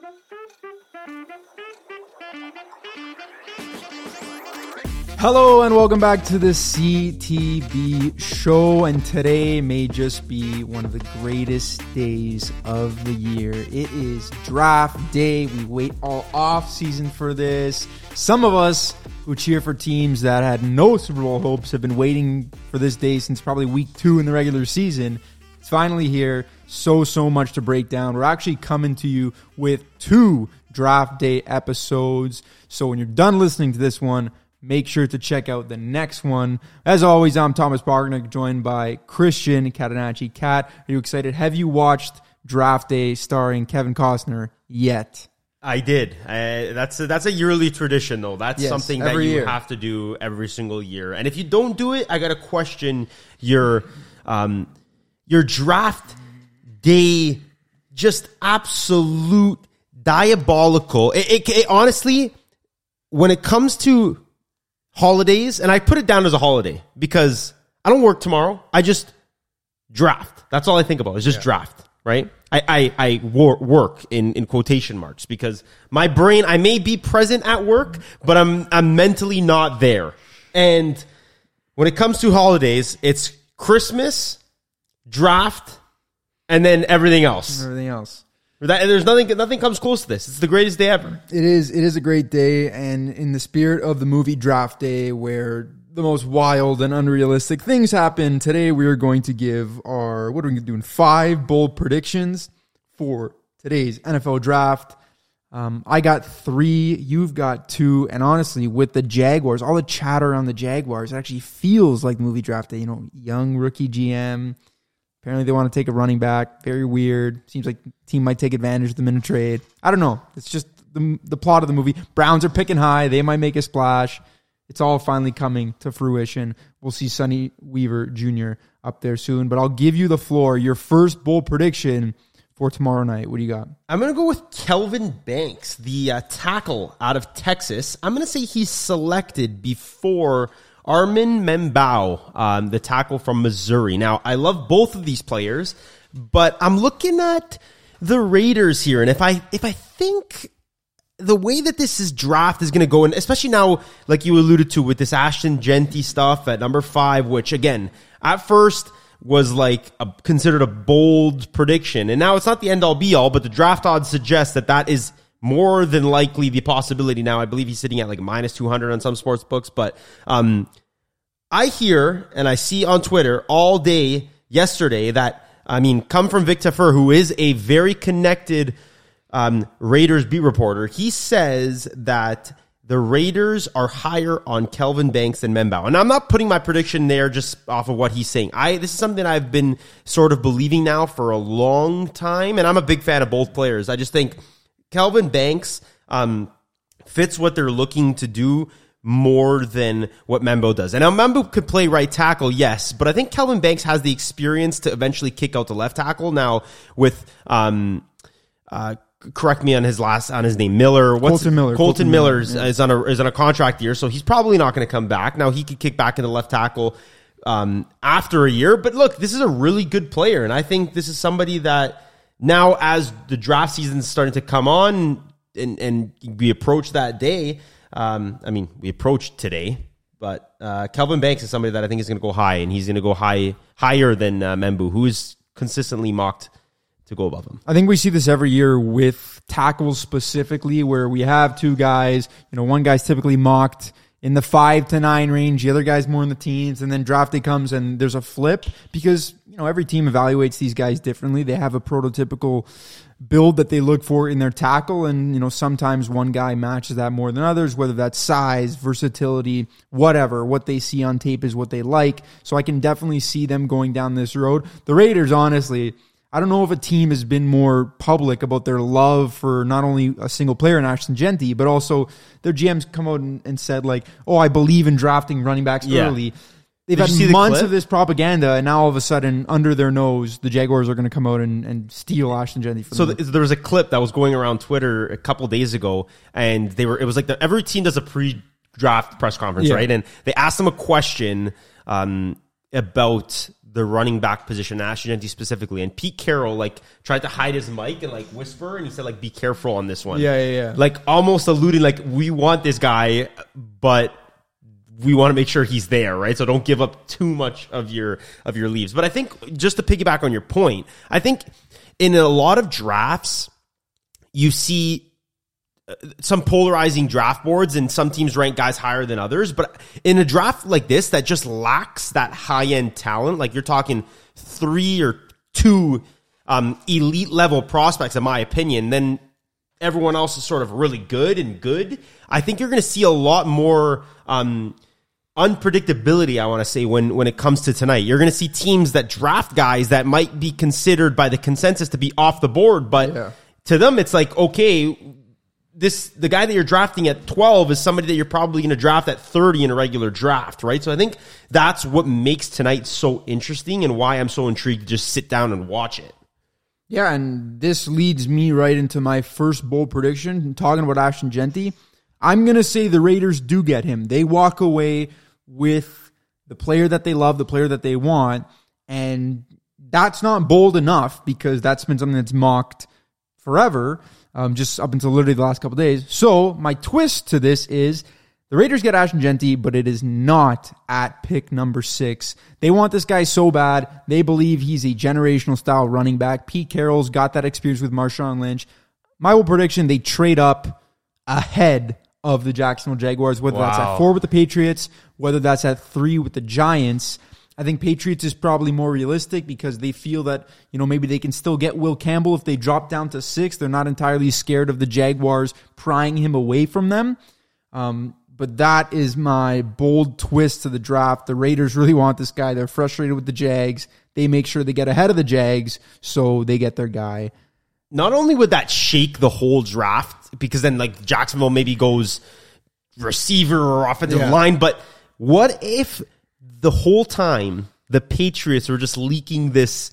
Hello and welcome back to the CTB show, and today may just be one of the greatest days of the year. It is draft day. We wait all off season for this. Some of us who cheer for teams that had no Super Bowl hopes have been waiting for this day since probably week 2 in the regular season. It's finally here. So much to break down. We're actually coming to you with 2 draft day episodes. So when you're done listening to this one, make sure to check out the next one. As always, I'm Thomas Bognick, joined by Christian Catanacci. Kat, are you excited? Have you watched Draft Day starring Kevin Costner yet? I did. That's a yearly tradition, though. That's something that you have to do every single year. And if you don't do it, I got to question your draft day, just absolute diabolical. It honestly, when it comes to holidays, and I put it down as a holiday because I don't work tomorrow. I just draft. That's all I think about is just draft, right? I work in quotation marks because my brain, I may be present at work, but I'm mentally not there. And when it comes to holidays, it's Christmas, draft, and then everything else. There's nothing comes close to this. It's the greatest day ever. It is a great day, and in the spirit of the movie Draft Day, where the most wild and unrealistic things happen, today we are going to give our, what are we doing, 5 bold predictions for today's NFL Draft. I got 3, you've got 2, and honestly, with the Jaguars, all the chatter on the Jaguars, it actually feels like movie Draft Day. You know, young rookie GM. Apparently they want to take a running back. Very weird. Seems like the team might take advantage of them in a trade. I don't know. It's just the plot of the movie. Browns are picking high. They might make a splash. It's all finally coming to fruition. We'll see Sonny Weaver Jr. up there soon. But I'll give you the floor. Your first bold prediction for tomorrow night. What do you got? I'm going to go with Kelvin Banks, the tackle out of Texas. I'm going to say he's selected before Armin Membao, the tackle from Missouri. Now, I love both of these players, but I'm looking at the Raiders here, and if I think the way that this draft is going to go, and especially now, like you alluded to with this Ashton Jeanty stuff at number 5, which again, at first was like considered a bold prediction, and now it's not the end-all be-all, but the draft odds suggest that is more than likely the possibility now. I believe he's sitting at like minus 200 on some sports books. But I hear and I see on Twitter all day yesterday that, come from Vic Tafur, who is a very connected Raiders beat reporter. He says that the Raiders are higher on Kelvin Banks than Membao. And I'm not putting my prediction there just off of what he's saying. This is something I've been sort of believing now for a long time. And I'm a big fan of both players. I just think Kelvin Banks fits what they're looking to do more than what Membao does. And now Membao could play right tackle, yes, but I think Kelvin Banks has the experience to eventually kick out the left tackle. Now with correct me on his name, Miller. Colton Miller is on a contract year, so he's probably not going to come back. Now he could kick back into left tackle after a year. But look, this is a really good player, and I think this is somebody that now, as the draft season is starting to come on and we approach that day, we approach today, but Kelvin Banks is somebody that I think is going to go high, and he's going to go higher than Membao, who is consistently mocked to go above him. I think we see this every year with tackles specifically, where we have 2 guys. You know, one guy's typically mocked in the 5 to 9 range, the other guy's more in the teens, and then draft day comes and there's a flip because, you know, every team evaluates these guys differently. They have a prototypical build that they look for in their tackle, and, you know, sometimes one guy matches that more than others, whether that's size, versatility, whatever. What they see on tape is what they like. So I can definitely see them going down this road. The Raiders, honestly, I don't know if a team has been more public about their love for not only a single player in Ashton Jeanty, but also their GMs come out and said, like, oh, I believe in drafting running backs early. They've had months of this propaganda, and now all of a sudden, under their nose, the Jaguars are going to come out and steal Ashton Jeanty from them. There was a clip that was going around Twitter a couple days ago, and it was like every team does a pre-draft press conference, right? And they asked them a question about the running back position, Ashton Jeanty specifically, and Pete Carroll like tried to hide his mic and like whisper, and he said like, "Be careful on this one." Yeah. Like almost alluding like, we want this guy, but we want to make sure he's there, right? So don't give up too much of your leaves. But I think just to piggyback on your point, I think in a lot of drafts, you see some polarizing draft boards, and some teams rank guys higher than others. But in a draft like this that just lacks that high-end talent, like you're talking 3 or 2 elite level prospects, in my opinion, then everyone else is sort of really good. I think you're going to see a lot more unpredictability, I want to say, when it comes to tonight. You're going to see teams that draft guys that might be considered by the consensus to be off the board, but to them it's like, okay, the guy that you're drafting at 12 is somebody that you're probably going to draft at 30 in a regular draft, right? So I think that's what makes tonight so interesting and why I'm so intrigued to just sit down and watch it. Yeah, and this leads me right into my first bold prediction. Talking about Ashton Jeanty, I'm going to say the Raiders do get him. They walk away with the player that they love, the player that they want, and that's not bold enough because that's been something that's mocked forever. Just up until literally the last couple of days. So my twist to this is the Raiders get Ashton Jeanty, but it is not at pick number 6. They want this guy so bad. They believe he's a generational style running back. Pete Carroll's got that experience with Marshawn Lynch. My whole prediction, they trade up ahead of the Jacksonville Jaguars, whether that's at 4 with the Patriots, whether that's at 3 with the Giants. I think Patriots is probably more realistic because they feel that, maybe they can still get Will Campbell if they drop down to 6. They're not entirely scared of the Jaguars prying him away from them. But that is my bold twist to the draft. The Raiders really want this guy. They're frustrated with the Jags. They make sure they get ahead of the Jags, so they get their guy. Not only would that shake the whole draft, because then like Jacksonville maybe goes receiver or offensive line, but what if the whole time the Patriots were just leaking this,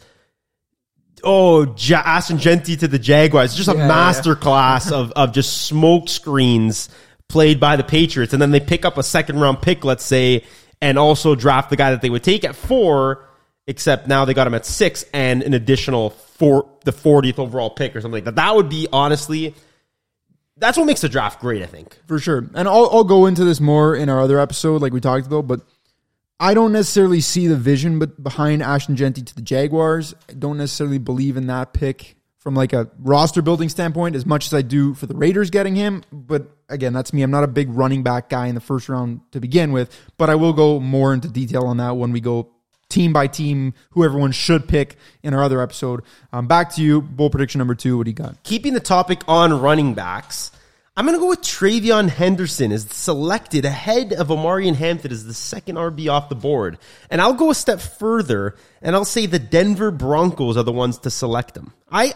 Ashton Jeanty to the Jaguars, just a masterclass of just smoke screens played by the Patriots, and then they pick up a second-round pick, let's say, and also draft the guy that they would take at 4, except now they got him at 6 and an additional the 40th overall pick or something like that. That would be, honestly, that's what makes the draft great, I think. For sure. And I'll go into this more in our other episode, like we talked about, but I don't necessarily see the vision behind Ashton Jeanty to the Jaguars. I don't necessarily believe in that pick from like a roster building standpoint as much as I do for the Raiders getting him. But again, that's me. I'm not a big running back guy in the first round to begin with, but I will go more into detail on that when we go team by team, who everyone should pick in our other episode. Back to you. Bold prediction number 2. What do you got? Keeping the topic on running backs, I'm going to go with Travion Henderson as selected ahead of Omarion Hampton as the second RB off the board. And I'll go a step further, and I'll say the Denver Broncos are the ones to select him.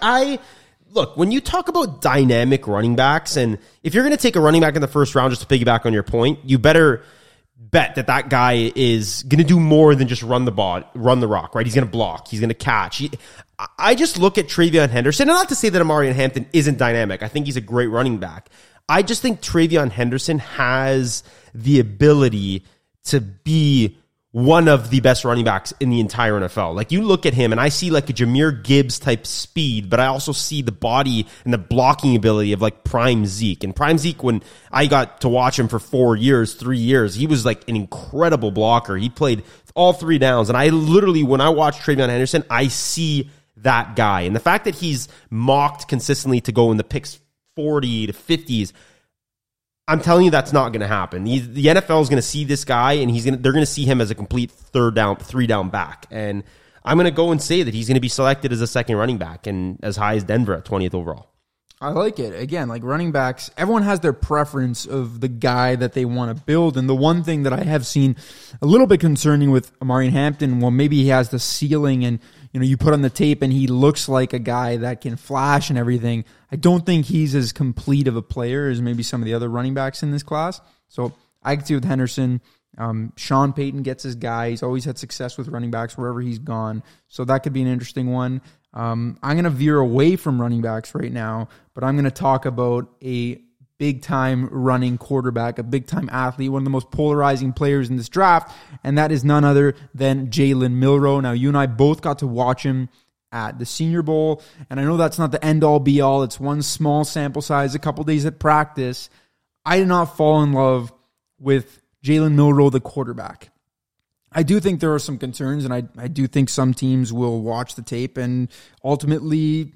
Look, when you talk about dynamic running backs, and if you're going to take a running back in the first round, just to piggyback on your point, you better bet that guy is going to do more than just run the rock, right? He's going to block. He's going to catch. I just look at Travion Henderson, and not to say that Omarion Hampton isn't dynamic. I think he's a great running back. I just think Travion Henderson has the ability to be one of the best running backs in the entire NFL. Like, you look at him, and I see like a Jahmyr Gibbs type speed, but I also see the body and the blocking ability of like prime Zeke. And prime Zeke, when I got to watch him for 3 years, he was like an incredible blocker. He played all 3 downs. And I literally, when I watch Travion Henderson, I see that guy. And the fact that he's mocked consistently to go in the picks 40 to 50s, I'm telling you that's not going to happen. The NFL is going to see this guy, and they're going to see him as a complete 3 down back. And I'm going to go and say that he's going to be selected as a second running back and as high as Denver at 20th overall. I like it. Again, like running backs, everyone has their preference of the guy that they want to build. And the one thing that I have seen a little bit concerning with Omarion Hampton, well, maybe he has the ceiling and, you put on the tape and he looks like a guy that can flash and everything. I don't think he's as complete of a player as maybe some of the other running backs in this class. So I can see with Henderson, Sean Payton gets his guy. He's always had success with running backs wherever he's gone. So that could be an interesting one. I'm going to veer away from running backs right now, but I'm going to talk about a big-time running quarterback, a big-time athlete, one of the most polarizing players in this draft, and that is none other than Jalen Milroe. Now, you and I both got to watch him at the Senior Bowl, and I know that's not the end-all, be-all. It's one small sample size, a couple days at practice. I did not fall in love with Jalen Milroe, the quarterback. I do think there are some concerns, and I do think some teams will watch the tape and ultimately,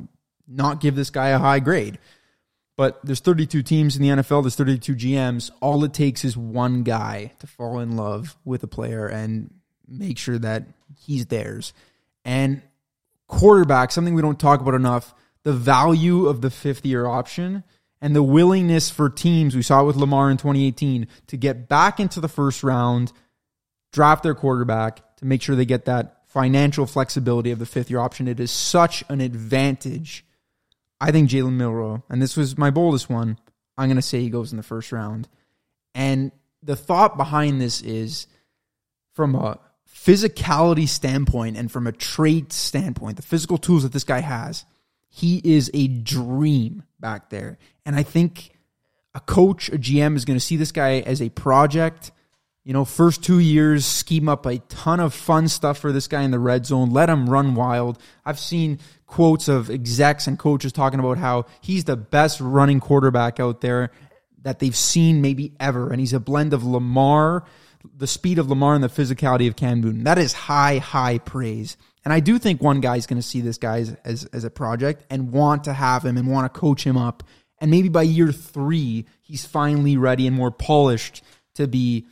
not give this guy a high grade. But there's 32 teams in the NFL. There's 32 GMs. All it takes is one guy to fall in love with a player and make sure that he's theirs. And quarterback, something we don't talk about enough, the value of the fifth-year option and the willingness for teams, we saw it with Lamar in 2018, to get back into the first round, draft their quarterback to make sure they get that financial flexibility of the fifth-year option. It is such an advantage. I think Jalen Milroe, and this was my boldest one, I'm going to say he goes in the first round. And the thought behind this is, from a physicality standpoint and from a trait standpoint, the physical tools that this guy has, he is a dream back there. And I think a coach, a GM, is going to see this guy as a project. First 2 years, scheme up a ton of fun stuff for this guy in the red zone. Let him run wild. I've seen quotes of execs and coaches talking about how he's the best running quarterback out there that they've seen maybe ever. And he's a blend of Lamar, the speed of Lamar, and the physicality of Cam Newton. That is high, high praise. And I do think one guy is going to see this guy as a project and want to have him and want to coach him up. And maybe by year 3, he's finally ready and more polished to be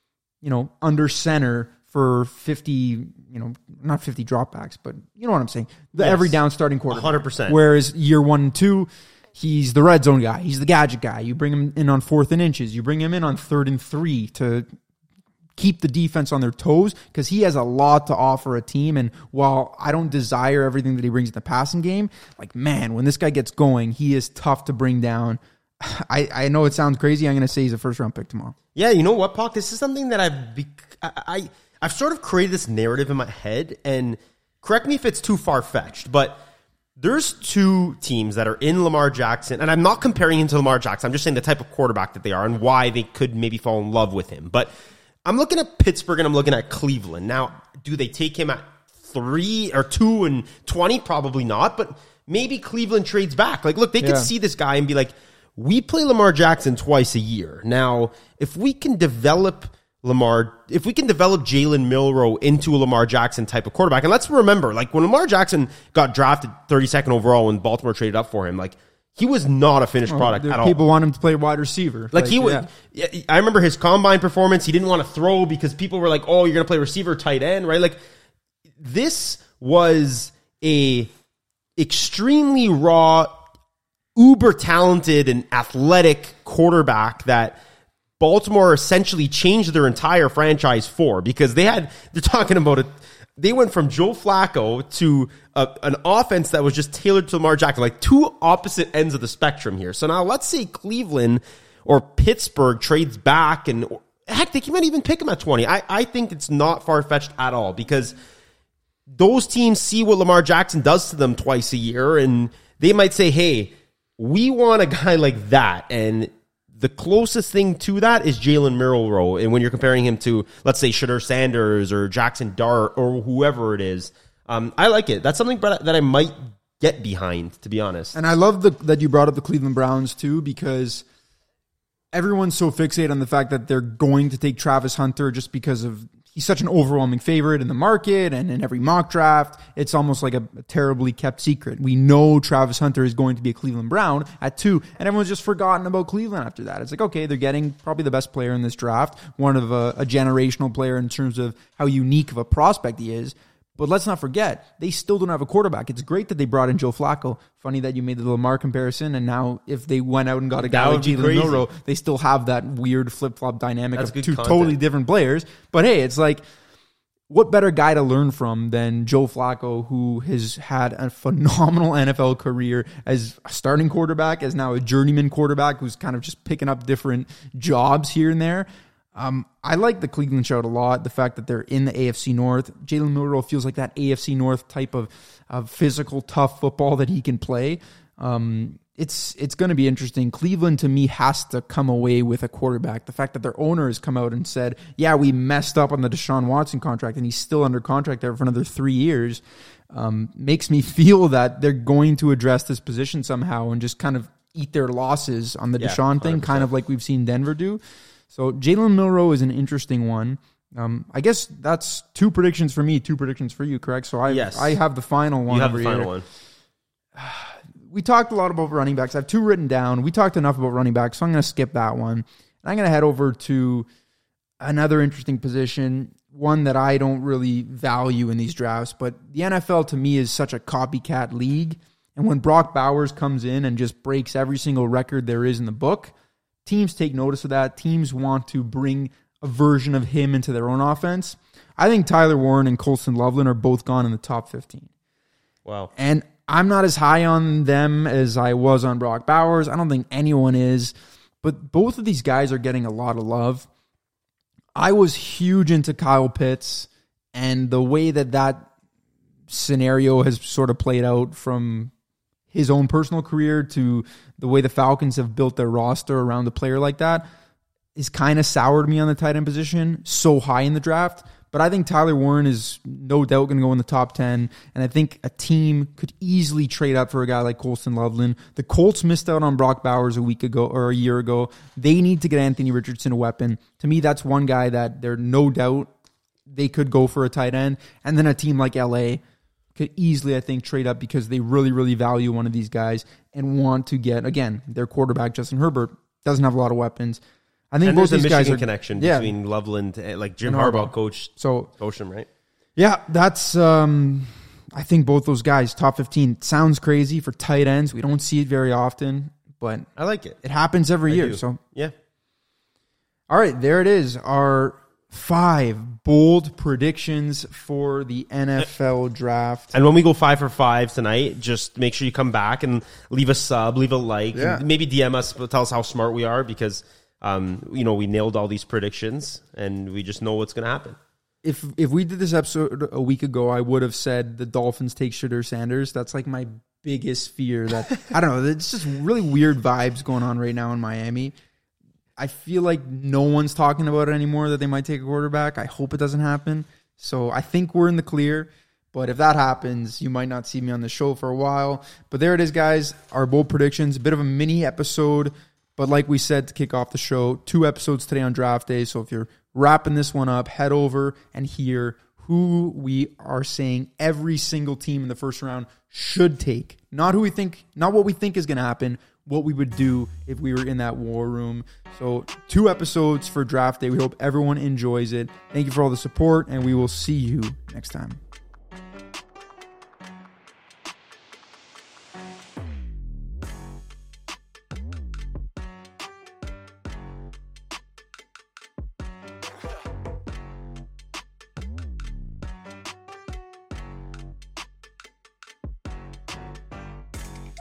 under center for 50, not 50 dropbacks, but you know what I'm saying? The every down starting quarterback. 100%. Whereas year 1 and 2, he's the red zone guy. He's the gadget guy. You bring him in on 4th and inches. You bring him in on 3rd and 3 to keep the defense on their toes because he has a lot to offer a team. And while I don't desire everything that he brings in the passing game, when this guy gets going, he is tough to bring down. I know it sounds crazy. I'm going to say he's a first-round pick tomorrow. Yeah, you know what, Puck? This is something that I've sort of created this narrative in my head, and correct me if it's too far-fetched, but there's 2 teams that are in Lamar Jackson, and I'm not comparing him to Lamar Jackson. I'm just saying the type of quarterback that they are and why they could maybe fall in love with him. But I'm looking at Pittsburgh and I'm looking at Cleveland. Now, do they take him at 3 or 2 and 20? Probably not, but maybe Cleveland trades back. They could see this guy and be like, we play Lamar Jackson twice a year. Now, if we can develop Jalen Milroe into a Lamar Jackson type of quarterback, and let's remember, when Lamar Jackson got drafted 32nd overall when Baltimore traded up for him, he was not a finished product at all. People want him to play wide receiver. I remember his combine performance. He didn't want to throw because people were like, oh, you're going to play receiver, tight end, right? This was a extremely raw, uber talented and athletic quarterback that Baltimore essentially changed their entire franchise for, because they're talking about it. They went from Joe Flacco to an offense that was just tailored to Lamar Jackson, 2 opposite ends of the spectrum here. So now let's say Cleveland or Pittsburgh trades back, and heck, they might even pick him at 20. I think it's not far-fetched at all, because those teams see what Lamar Jackson does to them twice a year, and they might say, hey, we want a guy like that. And the closest thing to that is Jalen Milroe. And when you're comparing him to, let's say, Shedeur Sanders or Jackson Dart or whoever it is, I like it. That's something that I might get behind, to be honest. And I love that you brought up the Cleveland Browns too, because everyone's so fixated on the fact that they're going to take Travis Hunter just because of he's such an overwhelming favorite in the market and in every mock draft. It's almost like a terribly kept secret. We know Travis Hunter is going to be a Cleveland Brown at 2, and everyone's just forgotten about Cleveland after that. It's okay, they're getting probably the best player in this draft, one of a generational player in terms of how unique of a prospect he is. But let's not forget, they still don't have a quarterback. It's great that they brought in Joe Flacco. Funny that you made the Lamar comparison, and now if they went out and got a guy like Jalen Milroe, they still have that weird flip-flop dynamic of 2 totally different players. But hey, it's what better guy to learn from than Joe Flacco, who has had a phenomenal NFL career as a starting quarterback, as now a journeyman quarterback who's kind of just picking up different jobs here and there. I like the Cleveland shout a lot. The fact that they're in the AFC North. Jalen Milroe feels like that AFC North type of physical, tough football that he can play. it's going to be interesting. Cleveland, to me, has to come away with a quarterback. The fact that their owner has come out and said, yeah, we messed up on the Deshaun Watson contract, and he's still under contract there for another 3 years, makes me feel that they're going to address this position somehow and just kind of eat their losses on the Deshaun thing, 100%. kind of like we've seen Denver do. So Jalen Milroe is an interesting one. I guess that's 2 predictions for me, 2 predictions for you, correct? So I have the final one. You have over the final here. one. We talked a lot about running backs. I have 2 written down. We talked enough about running backs, so I'm going to skip that one. And I'm going to head over to another interesting position, one that I don't really value in these drafts, but the NFL to me is such a copycat league. And when Brock Bowers comes in and just breaks every single record there is in the book, teams take notice of that. Teams want to bring a version of him into their own offense. I think Tyler Warren and Colston Loveland are both gone in the top 15. Wow. And I'm not as high on them as I was on Brock Bowers. I don't think anyone is. But both of these guys are getting a lot of love. I was huge into Kyle Pitts, and the way that scenario has sort of played out from his own personal career to the way the Falcons have built their roster around a player like that is kind of soured me on the tight end position so high in the draft. But I think Tyler Warren is no doubt going to go in the top 10. And I think a team could easily trade up for a guy like Colston Loveland. The Colts missed out on Brock Bowers a week ago or a year ago. They need to get Anthony Richardson a weapon. To me, that's one guy that they're no doubt they could go for a tight end. And then a team like LA could easily, I think, trade up because they really, really value one of these guys and want to get, again, their quarterback, Justin Herbert, doesn't have a lot of weapons. I think And both there's a these guys Michigan are connection between Loveland, like Jim and Harbaugh coached him, right? Yeah, that's, I think both those guys, top 15, sounds crazy for tight ends. We don't see it very often, but I like it. it happens every year. do. So, Yeah. all right, there it is. Our 5 bold predictions for the NFL draft. And when we go 5 for 5 tonight, just make sure you come back and leave a sub, leave a like, Yeah. and maybe DM us, tell us how smart we are because, we nailed all these predictions and we just know what's going to happen. If we did this episode a week ago, I would have said the Dolphins take Shedeur Sanders. That's like my biggest fear. That I don't know. It's just really weird vibes going on right now in Miami. I feel like no one's talking about it anymore that they might take a quarterback. I hope it doesn't happen. So I think we're in the clear. But if that happens, you might not see me on the show for a while. But there it is, guys. Our bold predictions. A bit of a mini episode. But like we said to kick off the show, 2 episodes today on draft day. So if you're wrapping this one up, head over and hear who we are saying every single team in the first round should take. Not what we think is going to happen, what we would do if we were in that war room. So 2 episodes for draft day. We hope everyone enjoys it. Thank you for all the support, and we will see you next time.